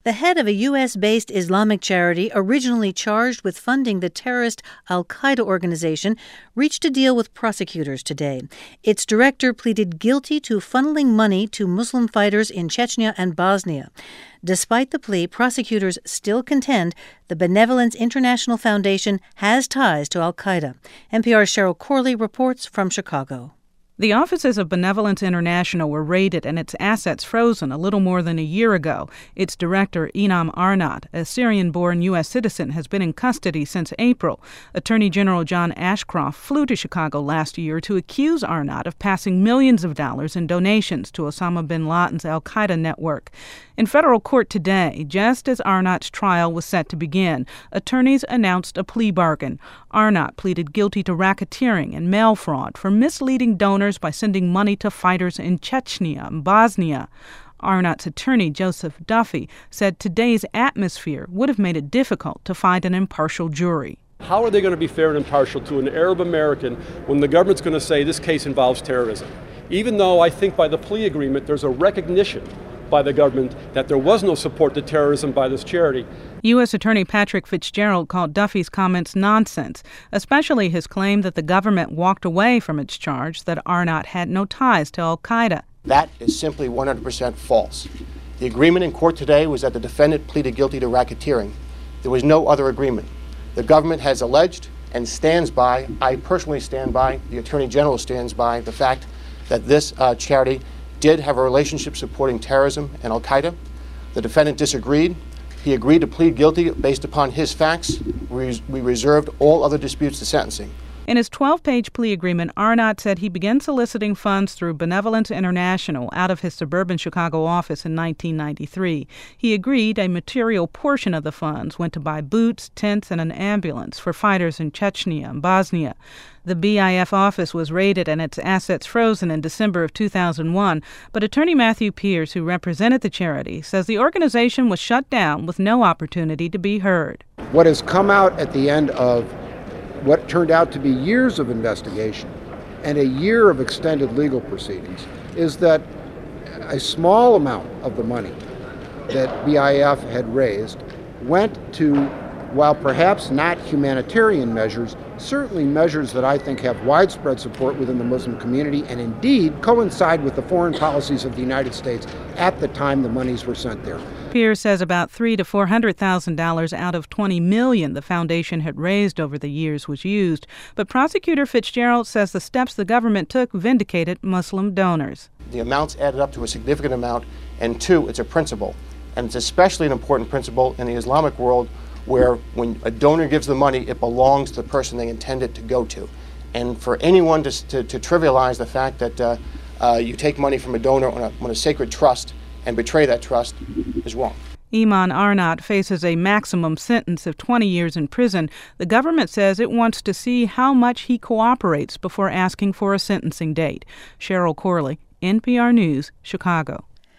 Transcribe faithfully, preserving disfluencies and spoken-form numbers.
The head of a U S-based Islamic charity originally charged with funding the terrorist al-Qaeda organization reached a deal with prosecutors today. Its director pleaded guilty to funneling money to Muslim fighters in Chechnya and Bosnia. Despite the plea, prosecutors still contend the Benevolence International Foundation has ties to al-Qaeda. N P R's Cheryl Corley reports from Chicago. The offices of Benevolence International were raided and its assets frozen a little more than a year ago. Its director, Inam Arnott, a Syrian-born U S citizen, has been in custody since April. Attorney General John Ashcroft flew to Chicago last year to accuse Arnott of passing millions of dollars in donations to Osama bin Laden's al-Qaeda network. In federal court today, just as Arnott's trial was set to begin, attorneys announced a plea bargain. Arnott pleaded guilty to racketeering and mail fraud for misleading donors by sending money to fighters in Chechnya and Bosnia. Arnott's attorney, Joseph Duffy, said today's atmosphere would have made it difficult to find an impartial jury. How are they going to be fair and impartial to an Arab American when the government's going to say this case involves terrorism? Even though I think by the plea agreement there's a recognition by the government that there was no support to terrorism by this charity. U S. Attorney Patrick Fitzgerald called Duffy's comments nonsense, especially his claim that the government walked away from its charge that Arnott had no ties to al-Qaeda. That is simply one hundred percent false. The agreement in court today was that the defendant pleaded guilty to racketeering. There was no other agreement. The government has alleged and stands by, I personally stand by, the Attorney General stands by, the fact that this uh, charity did have a relationship supporting terrorism and al-Qaeda. The defendant disagreed. He agreed to plead guilty based upon his facts. We, we reserved all other disputes to sentencing. In his twelve-page plea agreement, Arnott said he began soliciting funds through Benevolence International out of his suburban Chicago office in nineteen ninety-three. He agreed a material portion of the funds went to buy boots, tents, and an ambulance for fighters in Chechnya and Bosnia. The B I F office was raided and its assets frozen in December of two thousand one, but attorney Matthew Pierce, who represented the charity, says the organization was shut down with no opportunity to be heard. What has come out at the end of what turned out to be years of investigation and a year of extended legal proceedings is that a small amount of the money that B I F had raised went to, while perhaps not humanitarian measures, certainly measures that I think have widespread support within the Muslim community and indeed coincide with the foreign policies of the United States at the time the monies were sent there. Pierce says about three to four hundred thousand dollars out of twenty million the foundation had raised over the years was used. But prosecutor Fitzgerald says the steps the government took vindicated Muslim donors. The amounts added up to a significant amount, and two, it's a principle, and it's especially an important principle in the Islamic world, where when a donor gives the money, it belongs to the person they intend it to go to. And for anyone to, to, to trivialize the fact that uh, uh, you take money from a donor on a, on a sacred trust and betray that trust is wrong. Iman Arnott faces a maximum sentence of twenty years in prison. The government says it wants to see how much he cooperates before asking for a sentencing date. Cheryl Corley, N P R News, Chicago.